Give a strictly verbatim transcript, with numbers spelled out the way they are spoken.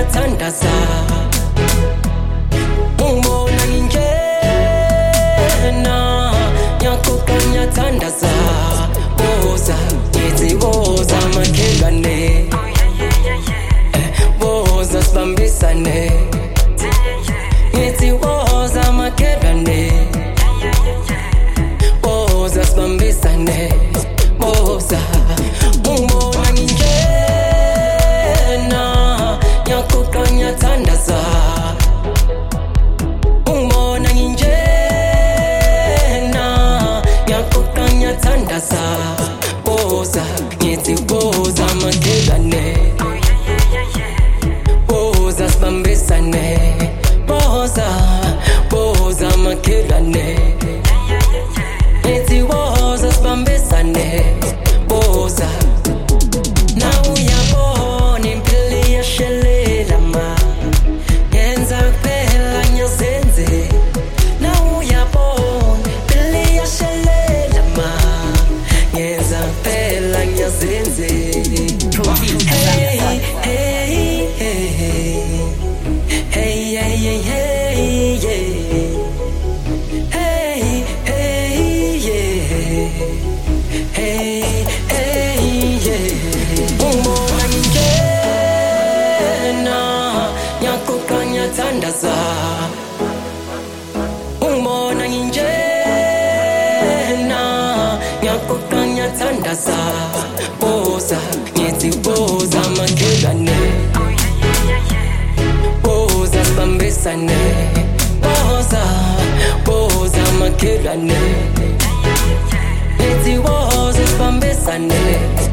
ngiyathandaza ungibona ngingena ngiyaguqa ngiyathandaza boza ngithi boza makhelwane boza sibambisane ngithi boza makhelwane boza sibambisane boza ungibona ngingena ngiyaguqa ngiyathandaza ungibona ngingena ngiyaguqa ngiyathandaza boza ngithi boza makhelwane boza sibambisane boza boza makhelwane ngithi boza sibambisane boza now uyabona impilo iyashelela ma yenza kuphela ngiyazenze now uyabona impilo iyashelela ma yenza kuphela ngiyazenze hey hey hey hey hey hey hey hey hey hey hey yeah ungibona ngingena ngiyaguqa ngiyathandaza ungibona ngingena ngiyaguqa ngiyathandaza boza ngithi boza makhelwane boza sibambisane boza boza makhelwane ngithi boza sibambisane